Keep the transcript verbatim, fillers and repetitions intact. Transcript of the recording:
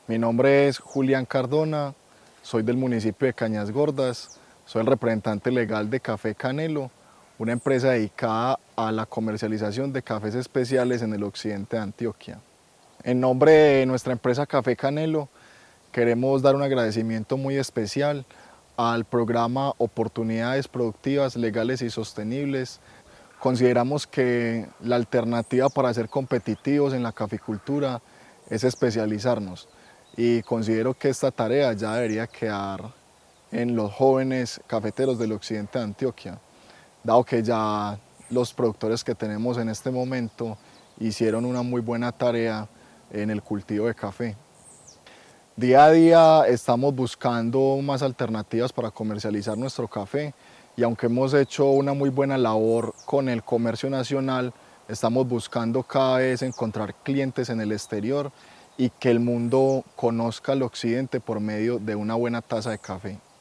Mi nombre es Julián Cardona, soy del municipio de Cañas Gordas, soy el representante legal de Café Canelo, una empresa dedicada a la comercialización de cafés especiales en el occidente de Antioquia. En nombre de nuestra empresa Café Canelo, queremos dar un agradecimiento muy especial al programa Oportunidades Productivas Legales y Sostenibles. Consideramos que la alternativa para ser competitivos en la caficultura es especializarnos y considero que esta tarea ya debería quedar en los jóvenes cafeteros del occidente de Antioquia, dado que ya los productores que tenemos en este momento hicieron una muy buena tarea en el cultivo de café. Día a día estamos buscando más alternativas para comercializar nuestro café y aunque hemos hecho una muy buena labor con el comercio nacional, estamos buscando cada vez encontrar clientes en el exterior y que el mundo conozca al occidente por medio de una buena taza de café.